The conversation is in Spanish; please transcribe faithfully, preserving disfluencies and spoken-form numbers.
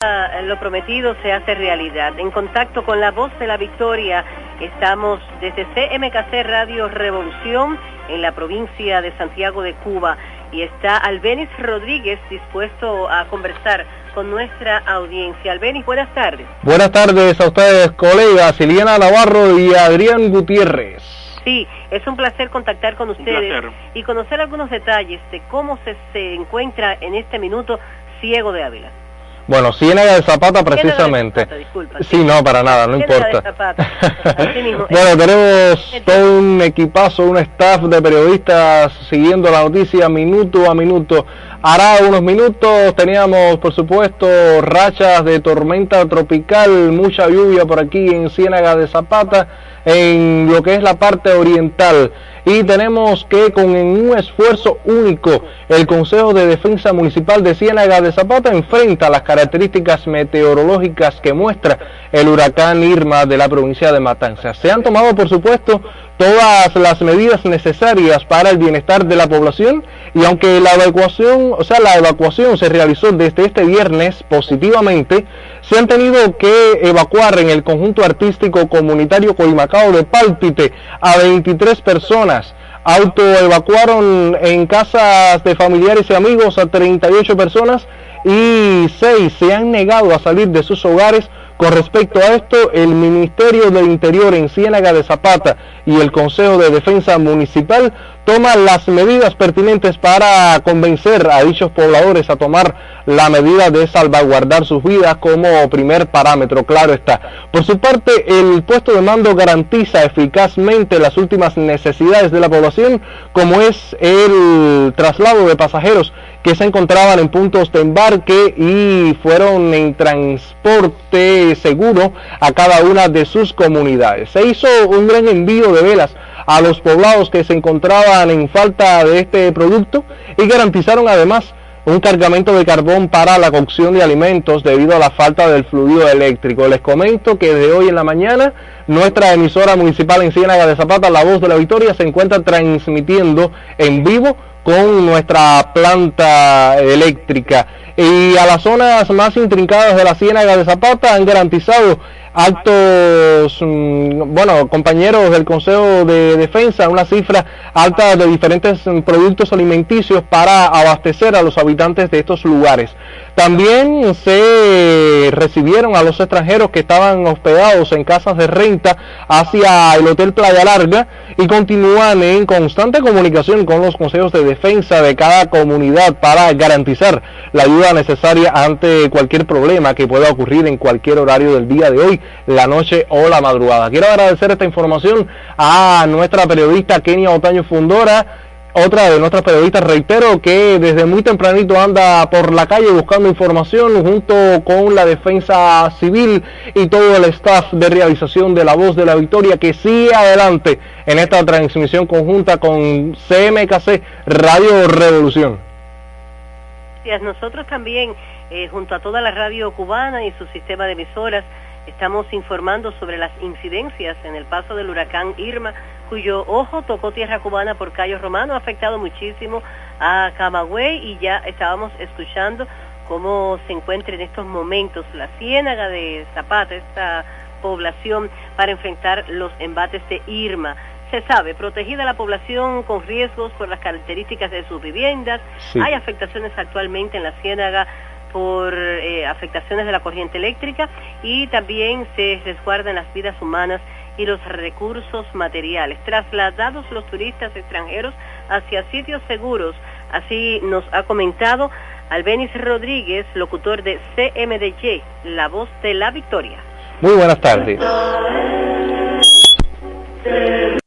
Lo prometido se hace realidad. En contacto con la voz de la victoria, estamos desde C M K C Radio Revolución en la provincia de Santiago de Cuba y está Albéniz Rodríguez dispuesto a conversar con nuestra audiencia. Albéniz, buenas tardes. Buenas tardes a ustedes, colegas Iliana Navarro y Adrián Gutiérrez. Sí, es un placer contactar con ustedes y conocer algunos detalles de cómo se, se encuentra en este minuto Ciego de Ávila. Bueno, Ciénaga de Zapata precisamente. De Zapata, disculpa, sí, sí, no, para nada, no Ciénaga importa. De Zapata. Así mismo. Bueno, tenemos todo un equipazo, un staff de periodistas siguiendo la noticia minuto a minuto. Hará unos minutos teníamos, por supuesto, rachas de tormenta tropical, mucha lluvia por aquí en Ciénaga de Zapata, en lo que es la parte oriental. Y tenemos que con un esfuerzo único, el Consejo de Defensa Municipal de Ciénaga de Zapata enfrenta las características meteorológicas que muestra el huracán Irma de la provincia de Matanzas. Se han tomado, por supuesto, todas las medidas necesarias para el bienestar de la población y aunque la evacuación, o sea, la evacuación se realizó desde este viernes positivamente, se han tenido que evacuar en el conjunto artístico comunitario Coimacao de Pálpite a veintitrés personas. Autoevacuaron en casas de familiares y amigos a treinta y ocho personas y seis se han negado a salir de sus hogares. Con respecto a esto, el Ministerio del Interior en Ciénaga de Zapata y el Consejo de Defensa Municipal toman las medidas pertinentes para convencer a dichos pobladores a tomar la medida de salvaguardar sus vidas como primer parámetro, claro está. Por su parte, el puesto de mando garantiza eficazmente las últimas necesidades de la población, como es el traslado de pasajeros que se encontraban en puntos de embarque y fueron en transporte seguro a cada una de sus comunidades. Se hizo un gran envío de velas a los poblados que se encontraban en falta de este producto y garantizaron además un cargamento de carbón para la cocción de alimentos debido a la falta del fluido eléctrico. Les comento que desde hoy en la mañana nuestra emisora municipal en Ciénaga de Zapata, La Voz de la Victoria, se encuentra transmitiendo en vivo con nuestra planta eléctrica y a las zonas más intrincadas de la Ciénaga de Zapata han garantizado altos, bueno, compañeros del Consejo de Defensa, una cifra alta de diferentes productos alimenticios para abastecer a los habitantes de estos lugares. También se recibieron a los extranjeros que estaban hospedados en casas de renta hacia el Hotel Playa Larga y continúan en constante comunicación con los consejos de defensa de cada comunidad para garantizar la ayuda necesaria ante cualquier problema que pueda ocurrir en cualquier horario del día de hoy, la noche o la madrugada. Quiero agradecer esta información a nuestra periodista Kenia Otaño Fundora, otra de nuestras periodistas, reitero, que desde muy tempranito anda por la calle buscando información junto con la defensa civil y todo el staff de realización de La Voz de la Victoria, que sigue adelante en esta transmisión conjunta con C M K C Radio Revolución. Nosotros también, eh, junto a toda la radio cubana y su sistema de emisoras, estamos informando sobre las incidencias en el paso del huracán Irma, cuyo ojo tocó tierra cubana por Cayo Romano, ha afectado muchísimo a Camagüey y ya estábamos escuchando cómo se encuentra en estos momentos la Ciénaga de Zapata, esta población, para enfrentar los embates de Irma. Se sabe, protegida la población con riesgos por las características de sus viviendas, sí. Hay afectaciones actualmente en la Ciénaga por eh, afectaciones de la corriente eléctrica y también se resguardan las vidas humanas y los recursos materiales. Trasladados los turistas extranjeros hacia sitios seguros, así nos ha comentado Albéniz Rodríguez, locutor de C M D Y, La Voz de la Victoria. Muy buenas tardes.